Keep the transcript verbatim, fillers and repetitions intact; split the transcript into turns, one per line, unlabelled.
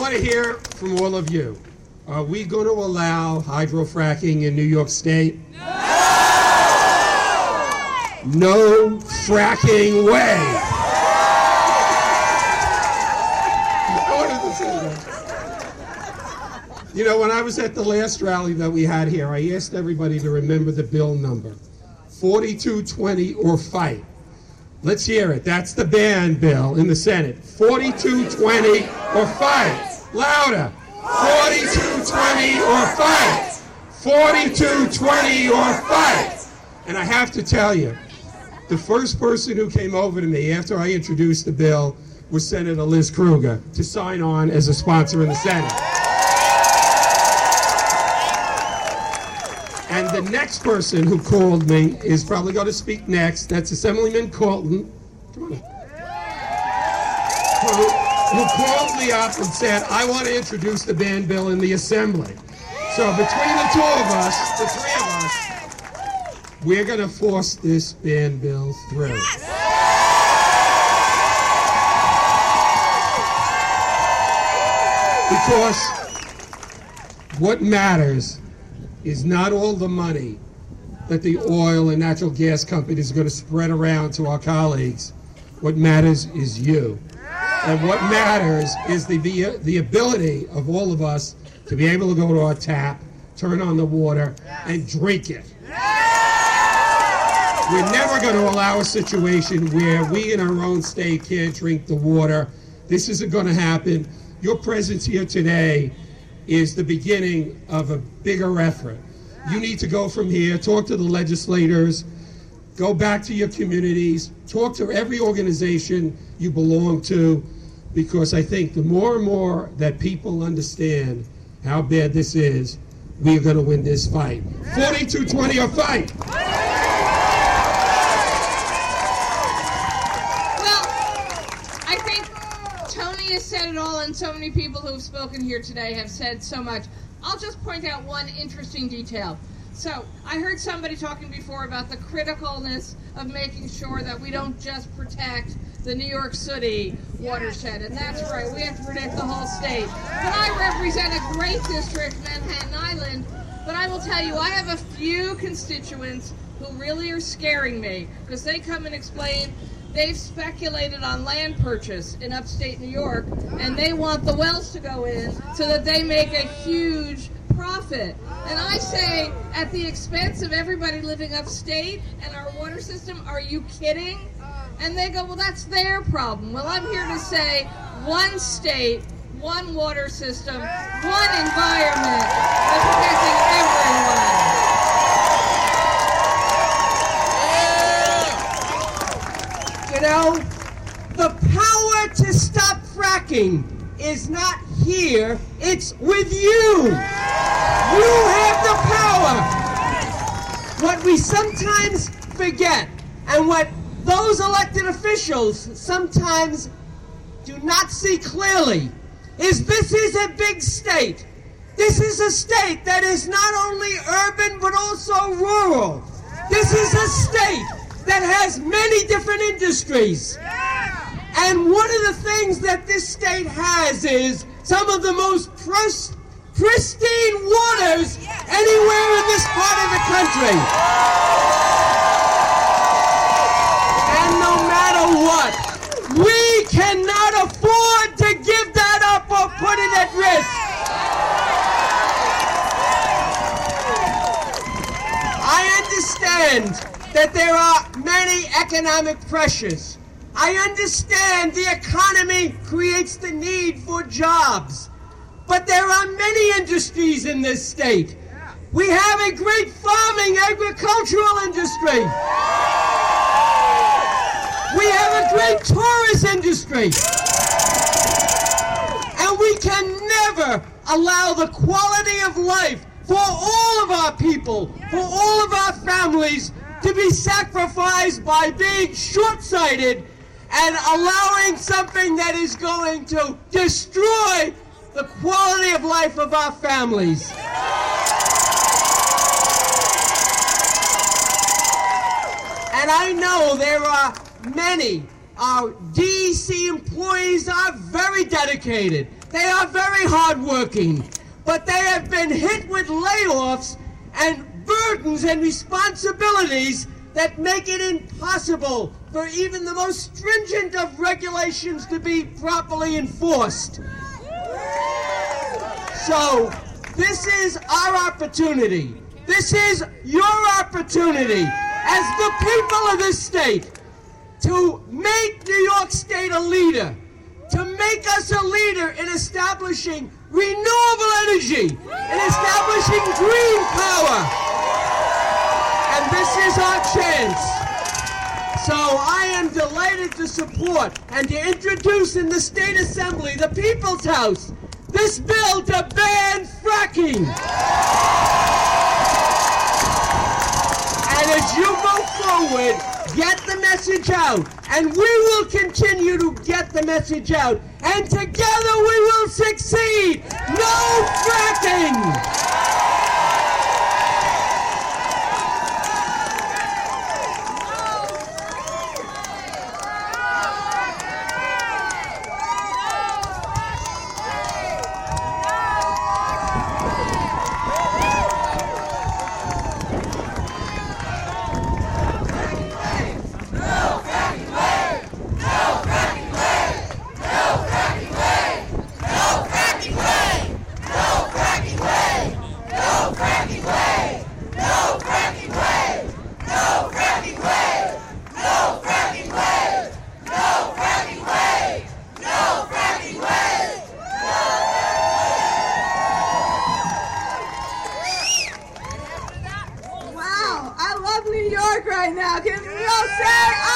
want to hear from all of you. Are we going to allow hydrofracking in New York State? No! No fracking way! I wanted to say that. You know, when I was at the last rally that we had here, I asked everybody to remember the bill number. forty-two twenty or fight. Let's hear it. That's the ban bill in the Senate. forty-two twenty or fight. Louder. forty-two twenty or fight. forty-two twenty or fight. And I have to tell you, the first person who came over to me after I introduced the bill was Senator Liz Krueger to sign on as a sponsor in the Senate. And the next person who called me is probably going to speak next. That's Assemblyman Colton. Come on. Who, who called me up and said, I want to introduce the ban bill in the Assembly. So between the two of us, the three of us, we're going to force this ban bill through. Yes. Because what matters is not all the money that the oil and natural gas companies are going to spread around to our colleagues. What matters is you. And what matters is the, the, the ability of all of us to be able to go to our tap, turn on the water, and drink it. We're never going to allow a situation where we in our own state can't drink the water. This isn't going to happen. Your presence here today is the beginning of a bigger effort. You need to go from here, talk to the legislators, go back to your communities, talk to every organization you belong to, because I think the more and more that people understand how bad this is, we are going to win this fight. forty-two twenty or fight!
Said it all, and so many people who have spoken here today have said so much. I'll just point out one interesting detail. So, I heard somebody talking before about the criticalness of making sure that we don't just protect the New York City watershed, and that's right, we have to protect the whole state. But I represent a great district, Manhattan Island, but I will tell you, I have a few constituents who really are scaring me, because they come and explain they've speculated on land purchase in upstate New York, and they want the wells to go in so that they make a huge profit. And I say, at the expense of everybody living upstate and our water system, are you kidding? And they go, well, that's their problem. Well, I'm here to say, one state, one water system, one environment, and protecting everyone.
You know, the power to stop fracking is not here, it's with you. You have the power. What we sometimes forget, and what those elected officials sometimes do not see clearly, is this is a big state. This is a state that is not only urban but also rural. This is a state that has many different industries. And one of the things that this state has is some of the most pris- pristine waters anywhere in this part of the country. And no matter what, we cannot afford to give that up or put it at risk. I understand that there are many economic pressures. I understand the economy creates the need for jobs. But there are many industries in this state. We have a great farming agricultural industry. We have a great tourist industry. And we can never allow the quality of life for all of our people, for all of our families, to be sacrificed by being short-sighted and allowing something that is going to destroy the quality of life of our families. And I know there are many our D E C employees are very dedicated. They are very hardworking, but they have been hit with layoffs and burdens and responsibilities that make it impossible for even the most stringent of regulations to be properly enforced. So, this is our opportunity. This is your opportunity as the people of this state to make New York State a leader, to make us a leader in establishing renewable energy, in establishing green power. And this is our chance. So I am delighted to support and to introduce in the State Assembly, the People's House, this bill to ban fracking. And as you go forward, get the message out. And we will continue to get the message out. And together we will succeed. No fracking!
Right now, can we all say